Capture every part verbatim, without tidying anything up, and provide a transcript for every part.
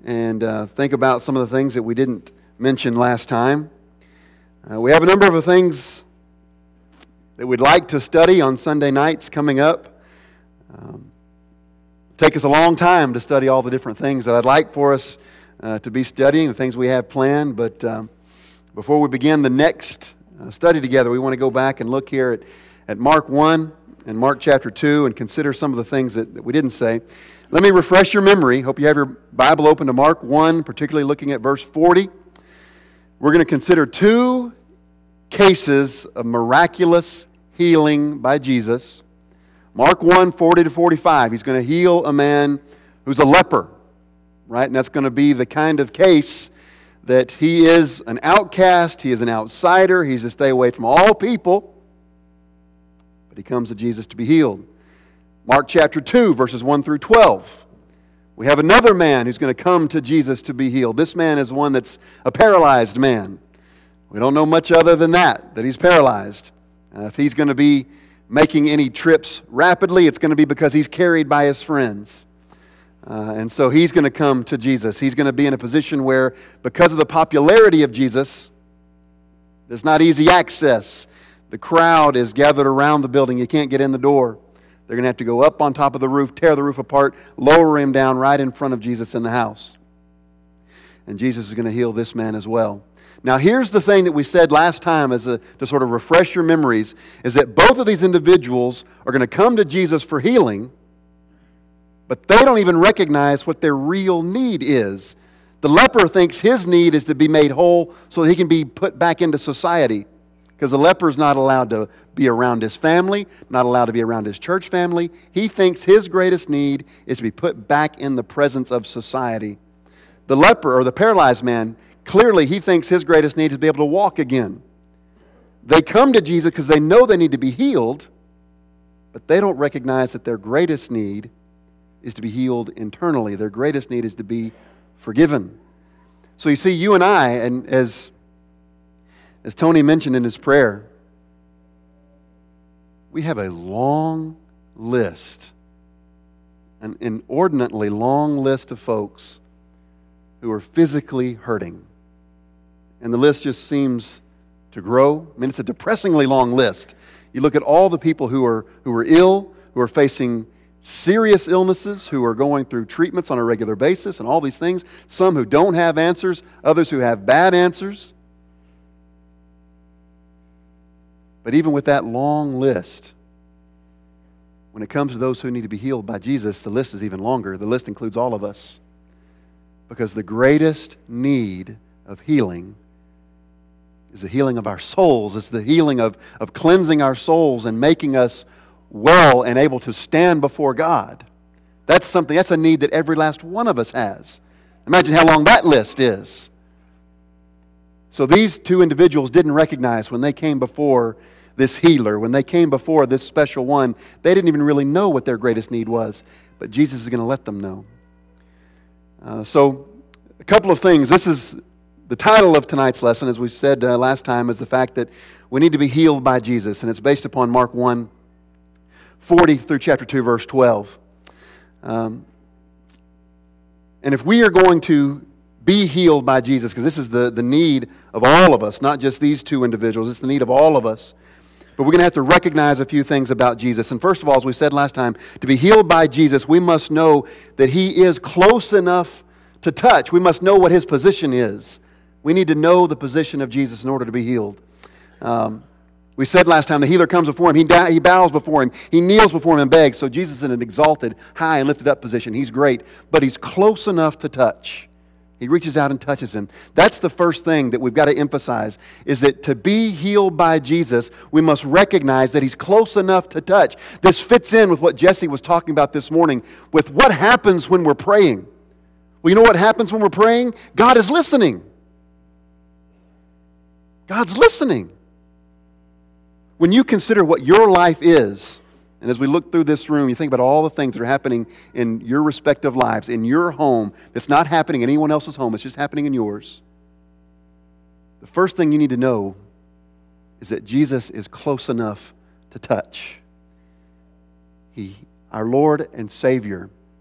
and uh, think about some of the things that we didn't mention last time. Uh, we have a number of things that we'd like to study on Sunday nights coming up. Um, take us a long time to study all the different things that I'd like for us uh, to be studying, the things we have planned. But um, before we begin the next uh, study together, we want to go back and look here at, at Mark one and Mark chapter two and consider some of the things that, that we didn't say. Let me refresh your memory. Hope you have your Bible open to Mark one, particularly looking at verse forty. We're going to consider two cases of miraculous healing by Jesus. Mark one, forty to forty-five. He's going to heal a man who's a leper, right? And that's going to be the kind of case that he is an outcast, he is an outsider, he's to stay away from all people, but he comes to Jesus to be healed. Mark chapter two, verses one through twelve. We have another man who's going to come to Jesus to be healed. This man is one that's a paralyzed man. We don't know much other than that, that he's paralyzed. Uh, if he's going to be making any trips rapidly, it's going to be because he's carried by his friends. Uh, and so he's going to come to Jesus. He's going to be in a position where, because of the popularity of Jesus, there's not easy access. The crowd is gathered around the building. You can't get in the door. They're going to have to go up on top of the roof, tear the roof apart, lower him down right in front of Jesus in the house. And Jesus is going to heal this man as well. Now here's the thing that we said last time as a, to sort of refresh your memories, is that both of these individuals are going to come to Jesus for healing, but they don't even recognize what their real need is. The leper thinks his need is to be made whole so that he can be put back into society. Because the leper is not allowed to be around his family, not allowed to be around his church family. He thinks his greatest need is to be put back in the presence of society. The leper, or the paralyzed man, clearly he thinks his greatest need is to be able to walk again. They come to Jesus because they know they need to be healed, but they don't recognize that their greatest need is to be healed internally. Their greatest need is to be forgiven. So you see, you and I, and as As Tony mentioned in his prayer, we have a long list, an inordinately long list of folks who are physically hurting. And the list just seems to grow. I mean, it's a depressingly long list. You look at all the people who are, who are ill, who are facing serious illnesses, who are going through treatments on a regular basis and all these things. Some who don't have answers, others who have bad answers. But even with that long list, when it comes to those who need to be healed by Jesus, the list is even longer. The list includes all of us. Because the greatest need of healing is the healing of our souls. It's the healing of, of cleansing our souls and making us well and able to stand before God. That's something, that's a need that every last one of us has. Imagine how long that list is. So these two individuals didn't recognize when they came before this healer, when they came before this special one, they didn't even really know what their greatest need was. But Jesus is going to let them know. Uh, so a couple of things. This is the title of tonight's lesson, as we said uh, last time, is the fact that we need to be healed by Jesus. And it's based upon Mark one, forty through chapter two, verse twelve. Um, and if we are going to be healed by Jesus, because this is the, the need of all of us, not just these two individuals, it's the need of all of us. But we're going to have to recognize a few things about Jesus. And first of all, as we said last time, to be healed by Jesus, we must know that He is close enough to touch. We must know what His position is. We need to know the position of Jesus in order to be healed. Um, we said last time the healer comes before Him. He, da- he bows before Him. He kneels before Him and begs. So Jesus is in an exalted, high and lifted up position. He's great. But He's close enough to touch. He reaches out and touches him. That's the first thing that we've got to emphasize, is that to be healed by Jesus, we must recognize that He's close enough to touch. This fits in with what Jesse was talking about this morning, with what happens when we're praying. Well, you know what happens when we're praying? God is listening. God's listening. When you consider what your life is, and as we look through this room, you think about all the things that are happening in your respective lives, in your home, that's not happening in anyone else's home, it's just happening in yours. The first thing you need to know is that Jesus is close enough to touch. He, our Lord and Savior,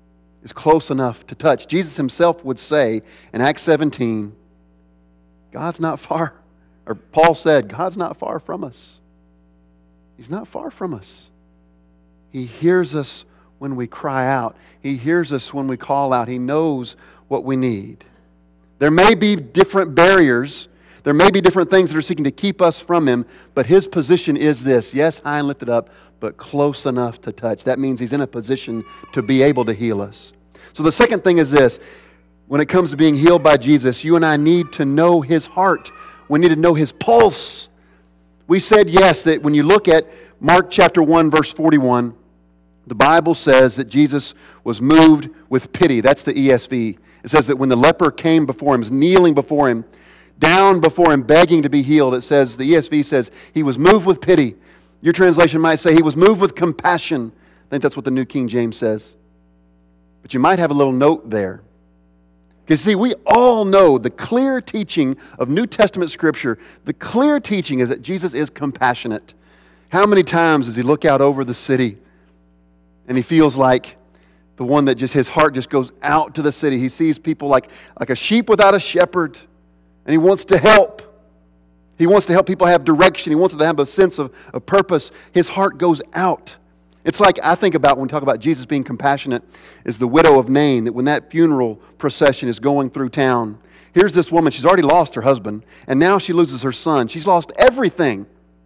is close enough to touch. Jesus himself would say in Acts seventeen, God's not far, or Paul said, God's not far from us. He's not far from us. He hears us when we cry out. He hears us when we call out. He knows what we need. There may be different barriers. There may be different things that are seeking to keep us from Him, but His position is this. Yes, high and lifted up, but close enough to touch. That means He's in a position to be able to heal us. So the second thing is this. When it comes to being healed by Jesus, you and I need to know His heart. We need to know His pulse. We said, yes, that when you look at Mark chapter one, verse forty-one, the Bible says that Jesus was moved with pity. That's the E S V. It says that when the leper came before Him, was kneeling before Him, down before Him, begging to be healed, it says, the E S V says, He was moved with pity. Your translation might say He was moved with compassion. I think that's what the New King James says. But you might have a little note there. Because see, we all know the clear teaching of New Testament Scripture. The clear teaching is that Jesus is compassionate. How many times does He look out over the city and He feels like the one that just, His heart just goes out to the city. He sees people like, like a sheep without a shepherd, and He wants to help. He wants to help people have direction. He wants them to have a sense of, of purpose. His heart goes out. It's like I think about when we talk about Jesus being compassionate is the widow of Nain, that when that funeral procession is going through town, here's this woman, she's already lost her husband, and now she loses her son. She's lost everything.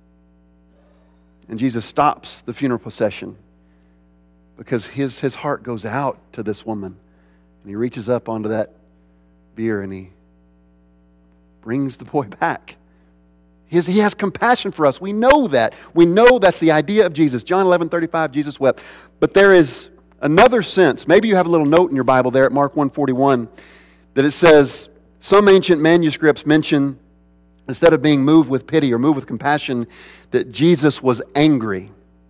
And Jesus stops the funeral procession because his, his heart goes out to this woman. And He reaches up onto that bier and He brings the boy back. He has, he has compassion for us. We know that. We know that's the idea of Jesus. John eleven thirty-five, Jesus wept. But there is another sense. Maybe you have a little note in your Bible there at Mark one forty-one that it says, some ancient manuscripts mention, instead of being moved with pity or moved with compassion, that Jesus was angry.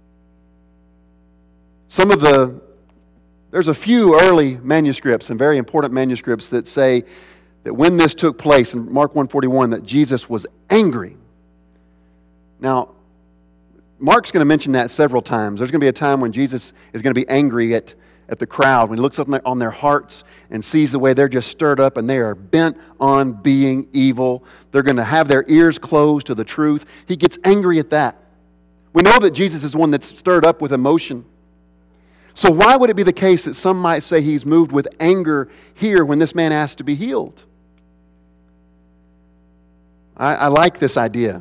Some of the, there's a few early manuscripts and very important manuscripts that say that when this took place in Mark one forty-one, that Jesus was angry. Now, Mark's going to mention that several times. There's going to be a time when Jesus is going to be angry at, at the crowd, when He looks up on their, on their hearts and sees the way they're just stirred up and they are bent on being evil. They're going to have their ears closed to the truth. He gets angry at that. We know that Jesus is one that's stirred up with emotion. So why would it be the case that some might say He's moved with anger here when this man asked to be healed? I, I like this idea.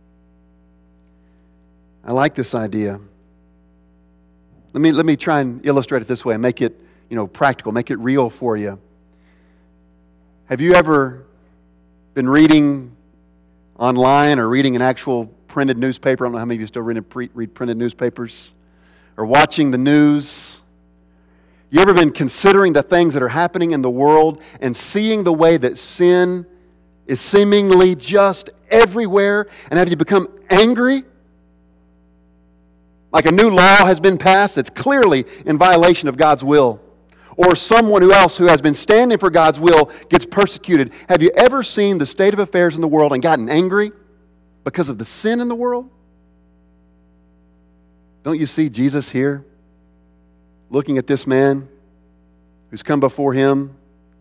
I like this idea. Let me, let me try and illustrate it this way and make it, you know, practical, make it real for you. Have you ever been reading online or reading an actual printed newspaper? I don't know how many of you still read, read printed newspapers. Or watching the news. You ever been considering the things that are happening in the world and seeing the way that sin is seemingly just everywhere? And have you become angry? Like a new law has been passed that's clearly in violation of God's will. Or someone who else who has been standing for God's will gets persecuted. Have you ever seen the state of affairs in the world and gotten angry because of the sin in the world? Don't you see Jesus here looking at this man who's come before Him?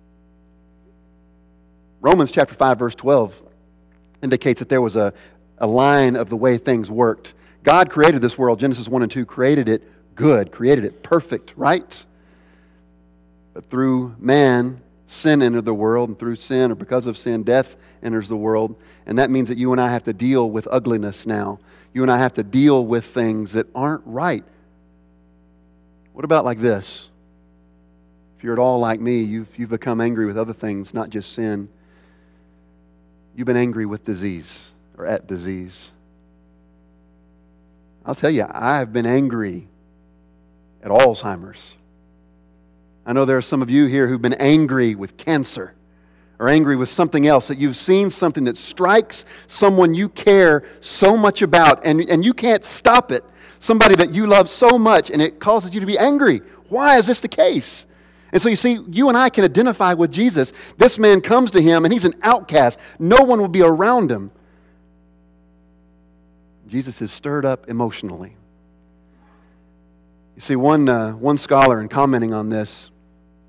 Romans chapter five, verse twelve indicates that there was a, a line of the way things worked. God created this world, Genesis one and two, created it good, created it perfect, right? But through man, sin entered the world, and through sin, or because of sin, death enters the world. And that means that you and I have to deal with ugliness now. You and I have to deal with things that aren't right. What about like this? If you're at all like me, you've, you've become angry with other things, not just sin. You've been angry with disease, or at disease. I'll tell you, I've been angry at Alzheimer's. I know there are some of you here who've been angry with cancer or angry with something else, that you've seen something that strikes someone you care so much about and, and you can't stop it. Somebody that you love so much and it causes you to be angry. Why is this the case? And so you see, you and I can identify with Jesus. This man comes to Him and he's an outcast. No one will be around him. Jesus is stirred up emotionally. You see, one, uh, one scholar, in commenting on this,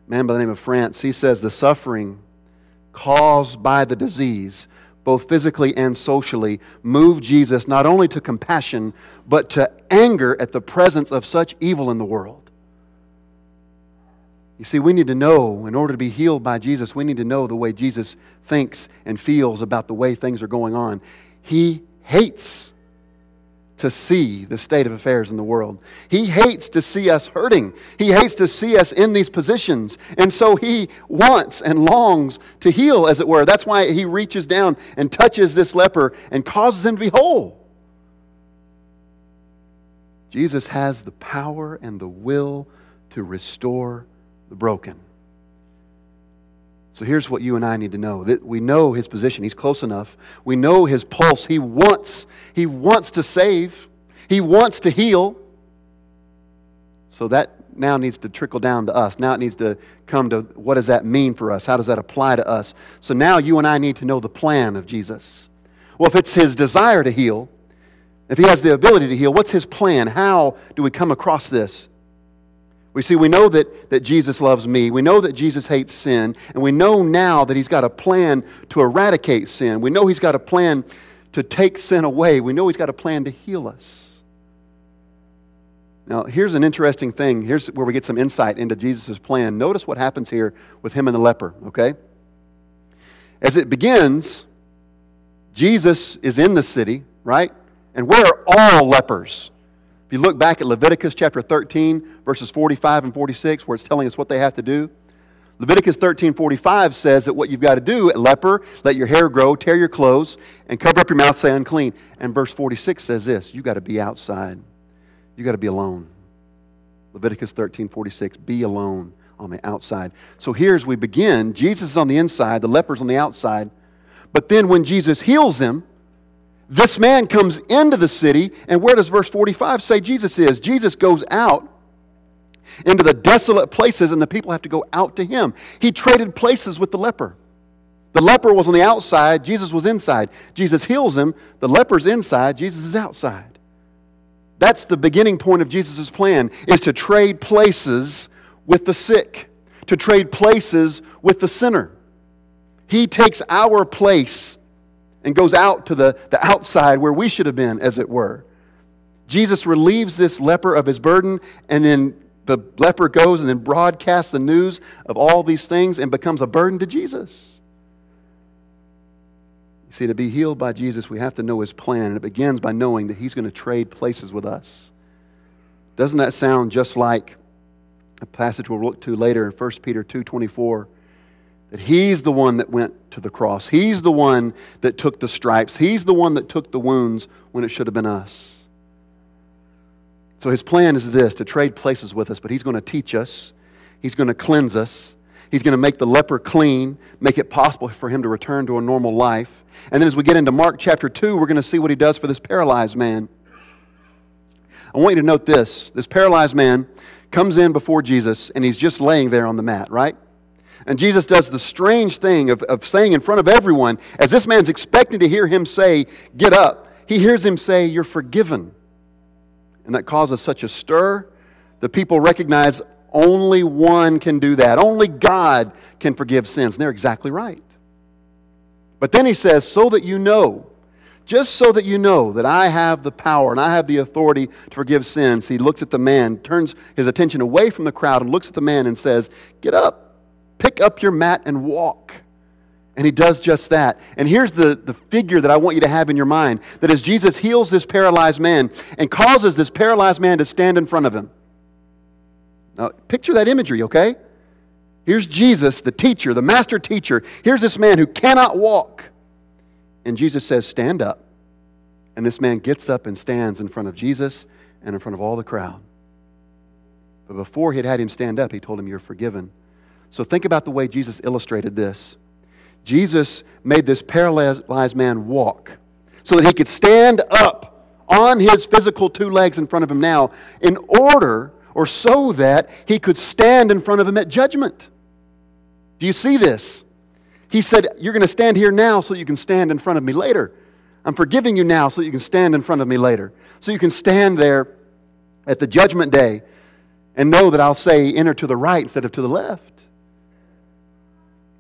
man by the name of France. He says the suffering caused by the disease, both physically and socially, moved Jesus not only to compassion, but to anger at the presence of such evil in the world. You see, we need to know, in order to be healed by Jesus, we need to know the way Jesus thinks and feels about the way things are going on. He hates to see the state of affairs in the world. He hates to see us hurting. He hates to see us in these positions. And so He wants and longs to heal, as it were. That's why He reaches down and touches this leper and causes him to be whole. Jesus has the power and the will to restore the broken. So here's what you and I need to know. That we know His position. He's close enough. We know His pulse. He wants, He wants to save. He wants to heal. So that now needs to trickle down to us. Now it needs to come to, what does that mean for us? How does that apply to us? So now you and I need to know the plan of Jesus. Well, if it's His desire to heal, if He has the ability to heal, what's His plan? How do we come across this? We see, we know that, that Jesus loves me. We know that Jesus hates sin. And we know now that He's got a plan to eradicate sin. We know He's got a plan to take sin away. We know He's got a plan to heal us. Now, here's an interesting thing. Here's where we get some insight into Jesus' plan. Notice what happens here with him and the leper, okay? As it begins, Jesus is in the city, right? And where are all lepers? If you look back at Leviticus chapter thirteen, verses forty-five and forty-six, where it's telling us what they have to do, Leviticus thirteen forty-five says that what you've got to do, leper, let your hair grow, tear your clothes, and cover up your mouth, say unclean. And verse forty-six says this, you got to be outside. You got to be alone. Leviticus thirteen forty-six, be alone on the outside. So here as we begin, Jesus is on the inside, the leper's on the outside. But then when Jesus heals him, this man comes into the city, and where does verse forty-five say Jesus is? Jesus goes out into the desolate places, and the people have to go out to Him. He traded places with the leper. The leper was on the outside, Jesus was inside. Jesus heals him, the leper's inside, Jesus is outside. That's the beginning point of Jesus' plan, is to trade places with the sick, to trade places with the sinner. He takes our place and goes out to the, the outside where we should have been, as it were. Jesus relieves this leper of his burden, and then the leper goes and then broadcasts the news of all these things and becomes a burden to Jesus. You see, to be healed by Jesus, we have to know His plan, and it begins by knowing that He's going to trade places with us. Doesn't that sound just like a passage we'll look to later in First Peter two twenty-four? That He's the one that went to the cross. He's the one that took the stripes. He's the one that took the wounds when it should have been us. So His plan is this, to trade places with us, but He's going to teach us. He's going to cleanse us. He's going to make the leper clean, make it possible for him to return to a normal life. And then as we get into Mark chapter two, we're going to see what He does for this paralyzed man. I want you to note this. This paralyzed man comes in before Jesus, and he's just laying there on the mat, right? And Jesus does the strange thing of, of saying in front of everyone, as this man's expecting to hear him say, get up, he hears him say, you're forgiven. And that causes such a stir. The people recognize only one can do that. Only God can forgive sins. And they're exactly right. But then He says, so that you know, just so that you know that I have the power and I have the authority to forgive sins, He looks at the man, turns His attention away from the crowd and looks at the man and says, get up. Pick up your mat and walk. And He does just that. And here's the, the figure that I want you to have in your mind. That as Jesus heals this paralyzed man and causes this paralyzed man to stand in front of Him. Now, picture that imagery, okay? Here's Jesus, the teacher, the master teacher. Here's this man who cannot walk. And Jesus says, stand up. And this man gets up and stands in front of Jesus and in front of all the crowd. But before He had had him stand up, He told him, you're forgiven. So think about the way Jesus illustrated this. Jesus made this paralyzed man walk so that he could stand up on his physical two legs in front of him now in order or so that he could stand in front of him at judgment. Do you see this? He said, you're going to stand here now so you can stand in front of me later. I'm forgiving you now so you can stand in front of me later. So you can stand there at the judgment day and know that I'll say enter to the right instead of to the left.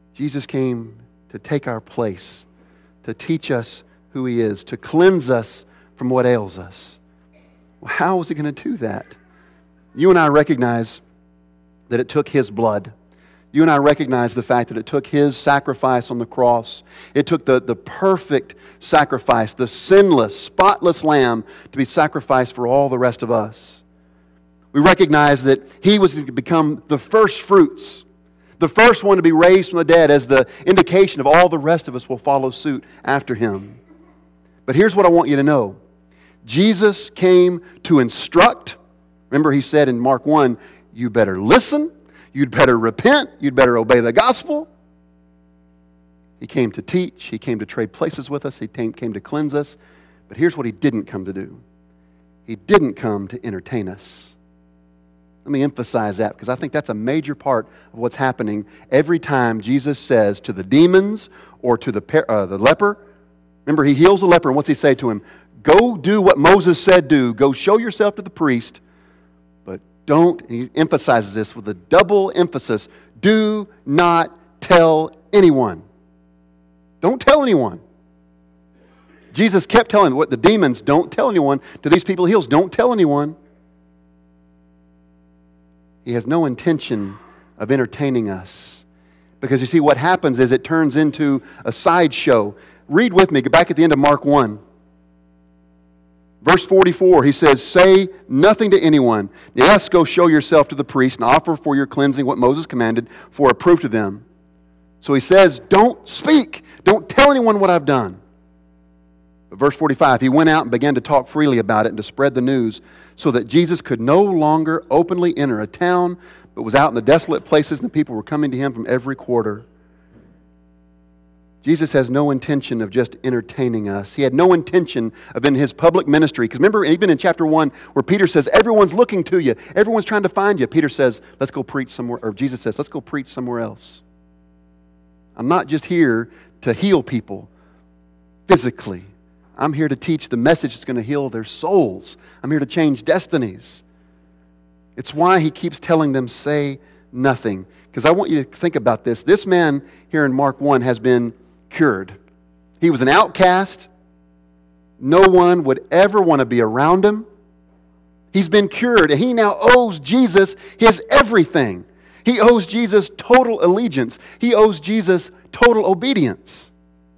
Jesus came to take our place, to teach us who He is, to cleanse us from what ails us. Well, how was He going to do that? You and I recognize that it took His blood. You and I recognize the fact that it took His sacrifice on the cross. It took the, the perfect sacrifice, the sinless, spotless lamb to be sacrificed for all the rest of us. We recognize that He was to become the first fruits, the first one to be raised from the dead, as the indication of all the rest of us will follow suit after Him. But here's what I want you to know. Jesus came to instruct. Remember, He said in Mark one, you better listen, you'd better repent, you'd better obey the gospel. He came to teach, He came to trade places with us, He came, came to cleanse us. But here's what He didn't come to do. He didn't come to entertain us. Let me emphasize that, because I think that's a major part of what's happening every time Jesus says to the demons or to the, uh, the leper. Remember, He heals the leper, and what's He say to him? Go do what Moses said do. Go show yourself to the priest. But don't, and He emphasizes this with a double emphasis, do not tell anyone. Don't tell anyone. Jesus kept telling what the demons, don't tell anyone. To these people He heals, don't tell anyone. He has no intention of entertaining us. Because you see, what happens is it turns into a sideshow. Read with me, back at the end of Mark one. Verse forty-four, He says, say nothing to anyone. Yes, go show yourself to the priest and offer for your cleansing what Moses commanded for a proof to them. So He says, don't speak. Don't tell anyone what I've done. But verse forty-five, He went out and began to talk freely about it and to spread the news, so that Jesus could no longer openly enter a town, but was out in the desolate places, and the people were coming to Him from every quarter. Jesus has no intention of just entertaining us. He had no intention of in His public ministry. Because remember, even in chapter one, where Peter says, everyone's looking to you. Everyone's trying to find you. Peter says, let's go preach somewhere, or Jesus says, let's go preach somewhere else. I'm not just here to heal people physically. I'm here to teach the message that's going to heal their souls. I'm here to change destinies. It's why He keeps telling them, say nothing. Because I want you to think about this. This man here in Mark one has been cured. He was an outcast. No one would ever want to be around him. He's been cured, and he now owes Jesus his everything. He owes Jesus total allegiance. He owes Jesus total obedience.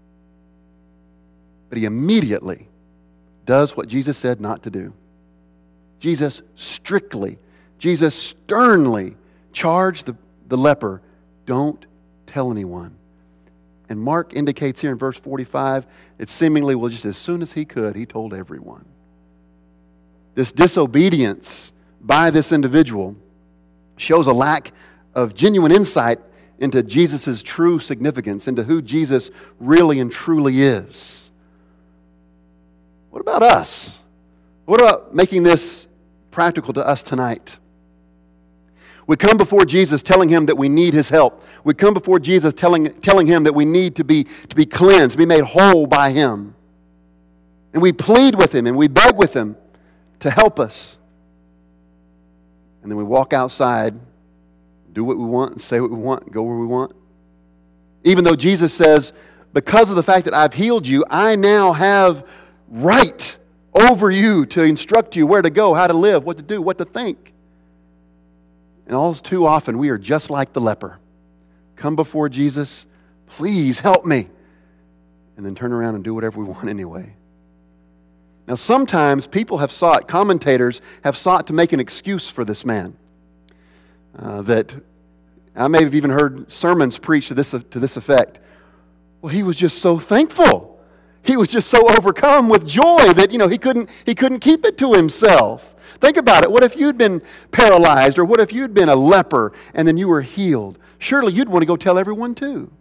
But he immediately does what Jesus said not to do. Jesus strictly, Jesus sternly charged the, the leper, don't tell anyone. And Mark indicates here in verse forty-five, it seemingly, well, just as soon as he could, he told everyone. This disobedience by this individual shows a lack of genuine insight into Jesus' true significance, into who Jesus really and truly is. What about us? What about making this practical to us tonight? We come before Jesus telling Him that we need His help. We come before Jesus telling, telling Him that we need to be, to be cleansed, to be made whole by Him. And we plead with Him and we beg with Him to help us. And then we walk outside, do what we want, and say what we want, and go where we want. Even though Jesus says, because of the fact that I've healed you, I now have right over you to instruct you where to go, how to live, what to do, what to think. And all too often, we are just like the leper. Come before Jesus, please help me. And then turn around and do whatever we want anyway. Now, sometimes people have sought, commentators have sought to make an excuse for this man. Uh, that I may have even heard sermons preached to this, to this effect. Well, he was just so thankful. He was just so overcome with joy that, you know, he couldn't, he couldn't keep it to himself. Think about it. What if you'd been paralyzed, or what if you'd been a leper and then you were healed? Surely you'd want to go tell everyone too.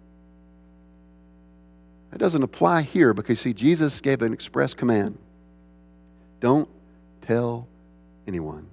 That doesn't apply here because, see, Jesus gave an express command. Don't tell anyone.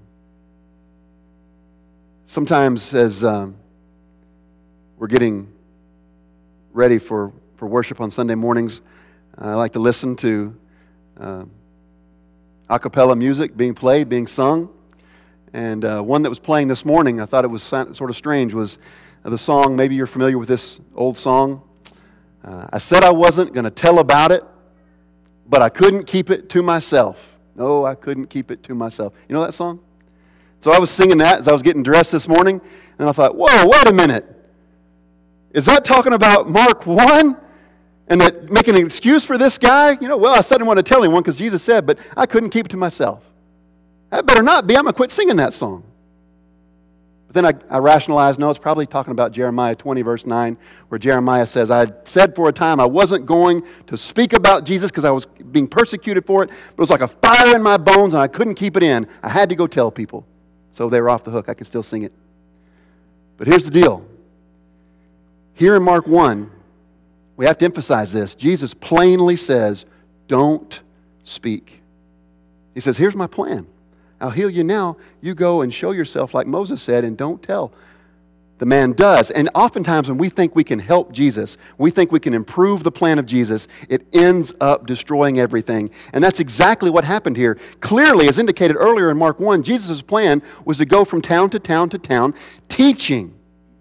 Sometimes as um, we're getting ready for, for worship on Sunday mornings, I like to listen to uh, a cappella music being played, being sung. And uh, one that was playing this morning, I thought it was sort of strange, was of the song, maybe you're familiar with this old song. Uh, I said I wasn't going to tell about it, but I couldn't keep it to myself. No, I couldn't keep it to myself. You know that song? So I was singing that as I was getting dressed this morning, and I thought, whoa, wait a minute. Is that talking about Mark one? And that making an excuse for this guy? You know, well, I said I didn't want to tell anyone because Jesus said, but I couldn't keep it to myself. That better not be. I'm going to quit singing that song. But then I, I rationalized, no, it's probably talking about Jeremiah twenty, verse nine, where Jeremiah says, I said for a time I wasn't going to speak about Jesus because I was being persecuted for it, but it was like a fire in my bones and I couldn't keep it in. I had to go tell people. So they were off the hook. I could still sing it. But here's the deal. Here in Mark one, we have to emphasize this. Jesus plainly says, don't speak. He says, here's my plan. I'll heal you now. You go and show yourself like Moses said and don't tell. The man does. And oftentimes when we think we can help Jesus, we think we can improve the plan of Jesus, it ends up destroying everything. And that's exactly what happened here. Clearly, as indicated earlier in Mark one, Jesus' plan was to go from town to town to town, teaching,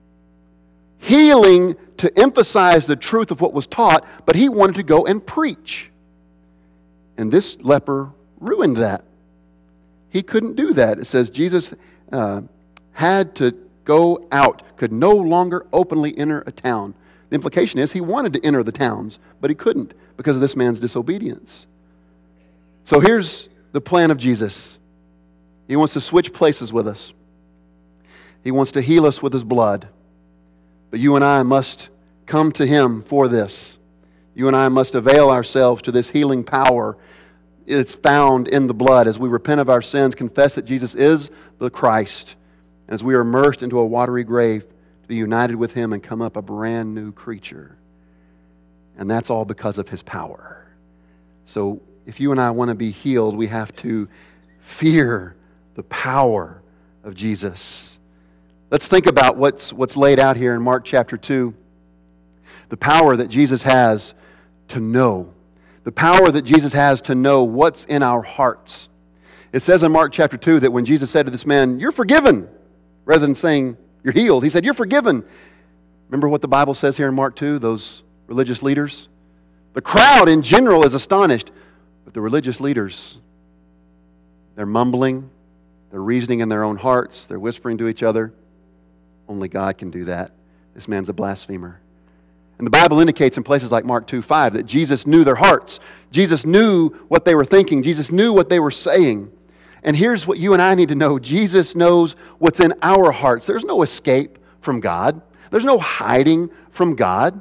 healing to emphasize the truth of what was taught, but he wanted to go and preach. And this leper ruined that. He couldn't do that. It says Jesus uh, had to go out, could no longer openly enter a town. The implication is he wanted to enter the towns, but he couldn't because of this man's disobedience. So here's the plan of Jesus. He wants to switch places with us. He wants to heal us with his blood. But you and I must come to him for this. You and I must avail ourselves to this healing power. It's found in the blood as we repent of our sins, confess that Jesus is the Christ, and as we are immersed into a watery grave to be united with him and come up a brand new creature. And that's all because of his power. So if you and I want to be healed, we have to fear the power of Jesus. Let's think about what's, what's laid out here in Mark chapter two. The power that Jesus has to know. The power that Jesus has to know what's in our hearts. It says in Mark chapter two that when Jesus said to this man, you're forgiven, rather than saying you're healed, he said, you're forgiven. Remember what the Bible says here in Mark two, those religious leaders? The crowd in general is astonished, but the religious leaders, they're mumbling, they're reasoning in their own hearts, they're whispering to each other. Only God can do that. This man's a blasphemer. And the Bible indicates in places like Mark two five that Jesus knew their hearts. Jesus knew what they were thinking. Jesus knew what they were saying. And here's what you and I need to know. Jesus knows what's in our hearts. There's no escape from God. There's no hiding from God.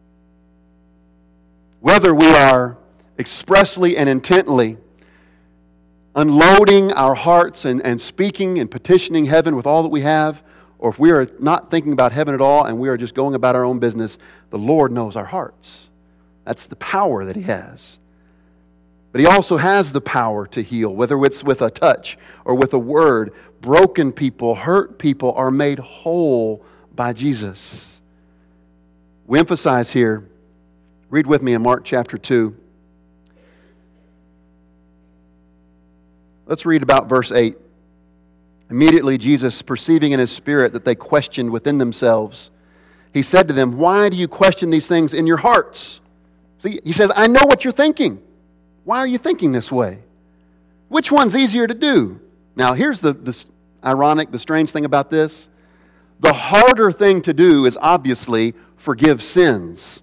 Whether we are expressly and intently unloading our hearts and, and speaking and petitioning heaven with all that we have, or if we are not thinking about heaven at all and we are just going about our own business, the Lord knows our hearts. That's the power that he has. But he also has the power to heal, whether it's with a touch or with a word. Broken people, hurt people are made whole by Jesus. We emphasize here, read with me in Mark chapter two. Let's read about verse eight. Immediately Jesus, perceiving in his spirit that they questioned within themselves, he said to them, why do you question these things in your hearts? See, he says, I know what you're thinking. Why are you thinking this way? Which one's easier to do? Now, here's the, the ironic, the strange thing about this. The harder thing to do is obviously forgive sins.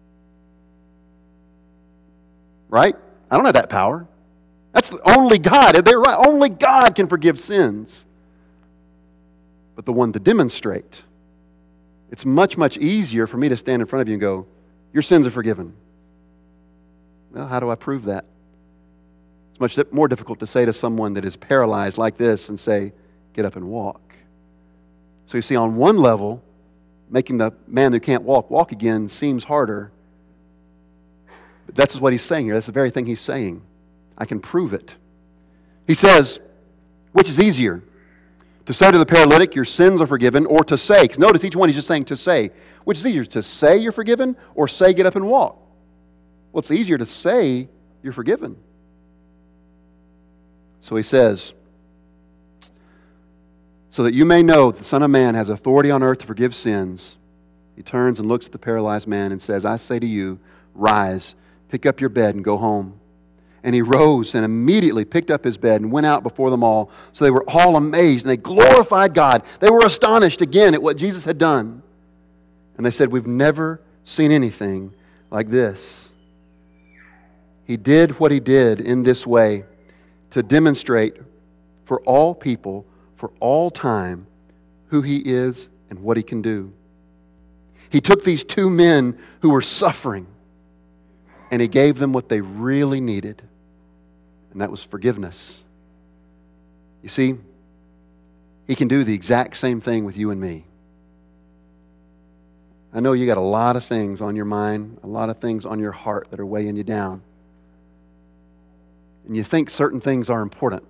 Right? I don't have that power. That's the, only God. They're right. Only God can forgive sins. But the one to demonstrate, it's much, much easier for me to stand in front of you and go, your sins are forgiven. Well, how do I prove that? It's much more difficult to say to someone that is paralyzed like this and say, get up and walk. So you see, on one level, making the man who can't walk walk again seems harder. But that's what he's saying here. That's the very thing he's saying. I can prove it. He says, which is easier? To say to the paralytic, your sins are forgiven, or to say, because notice each one he's just saying to say. Which is easier, to say you're forgiven, or say get up and walk? Well, it's easier to say you're forgiven. So he says, so that you may know that the Son of Man has authority on earth to forgive sins. He turns and looks at the paralyzed man and says, I say to you, rise, pick up your bed and go home. And he rose and immediately picked up his bed and went out before them all. So they were all amazed and they glorified God. They were astonished again at what Jesus had done. And they said, we've never seen anything like this. He did what he did in this way to demonstrate for all people, for all time, who he is and what he can do. He took these two men who were suffering and he gave them what they really needed, and that was forgiveness. You see, he can do the exact same thing with you and me. I know you got a lot of things on your mind, a lot of things on your heart that are weighing you down. And you think certain things are important.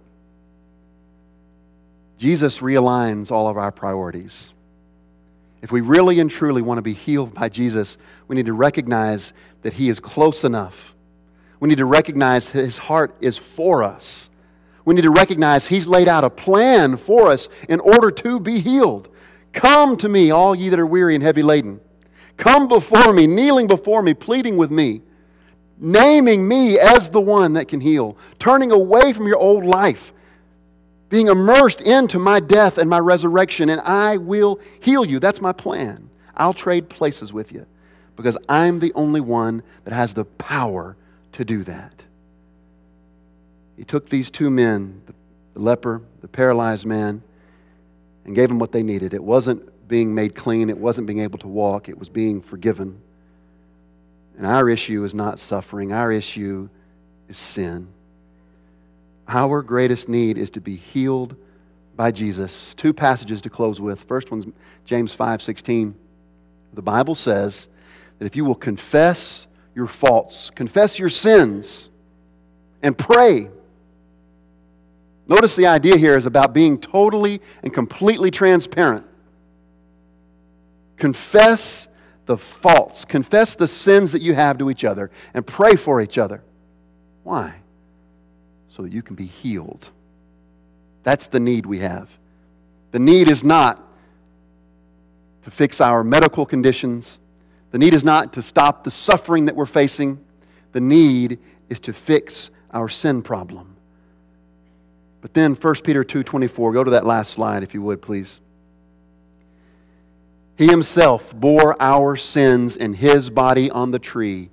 Jesus realigns all of our priorities. If we really and truly want to be healed by Jesus, we need to recognize that he is close enough. We need to recognize his heart is for us. We need to recognize he's laid out a plan for us in order to be healed. Come to me, all ye that are weary and heavy laden. Come before me, kneeling before me, pleading with me, naming me as the one that can heal, turning away from your old life, being immersed into my death and my resurrection, and I will heal you. That's my plan. I'll trade places with you because I'm the only one that has the power to do that. He took these two men, the leper, the paralyzed man, and gave them what they needed. It wasn't being made clean. It wasn't being able to walk. It was being forgiven. And our issue is not suffering. Our issue is sin. Our greatest need is to be healed by Jesus. Two passages to close with. First one's James five sixteen. The Bible says that if you will confess your faults, confess your sins, and pray. Notice the idea here is about being totally and completely transparent. Confess the faults. Confess the sins that you have to each other and pray for each other. Why? So that you can be healed. That's the need we have. The need is not to fix our medical conditions. The need is not to stop the suffering that we're facing. The need is to fix our sin problem. But then First Peter two twenty-four, go to that last slide if you would, please. He himself bore our sins in his body on the tree.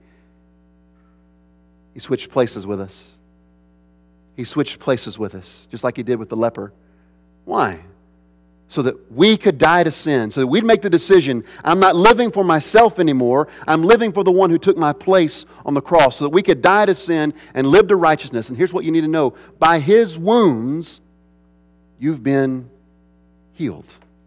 He switched places with us. He switched places with us, just like he did with the leper. Why? So that we could die to sin, so that we'd make the decision, I'm not living for myself anymore, I'm living for the one who took my place on the cross, so that we could die to sin and live to righteousness. And here's what you need to know. By his wounds, you've been healed.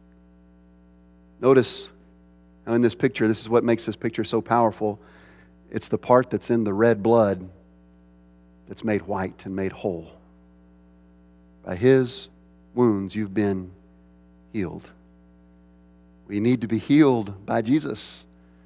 Notice how in this picture, this is what makes this picture so powerful. It's the part that's in the red blood that's made white and made whole. By his wounds, you've been healed. We need to be healed by Jesus.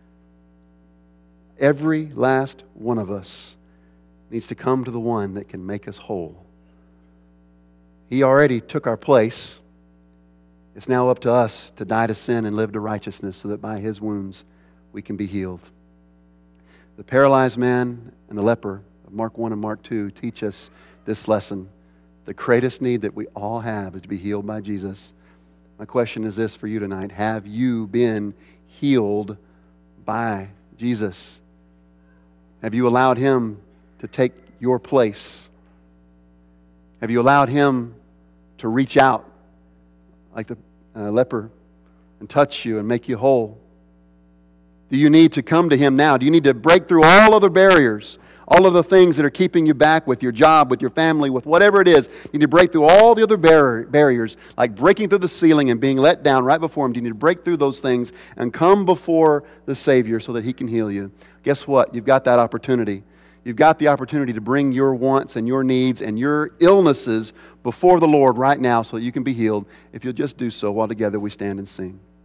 Every last one of us needs to come to the one that can make us whole. He already took our place. It's now up to us to die to sin and live to righteousness so that by his wounds we can be healed. The paralyzed man and the leper of Mark one and Mark two teach us this lesson. The greatest need that we all have is to be healed by Jesus. My question is this for you tonight. Have you been healed by Jesus? Have you allowed him to take your place? Have you allowed him to reach out like the uh, leper and touch you and make you whole? Do you need to come to him now? Do you need to break through all other barriers, all of the things that are keeping you back with your job, with your family, with whatever it is? You need to break through all the other bar- barriers, like breaking through the ceiling and being let down right before him. Do you need to break through those things and come before the Savior so that he can heal you? Guess what? You've got that opportunity. You've got the opportunity to bring your wants and your needs and your illnesses before the Lord right now so that you can be healed. If you'll just do so while together we stand and sing.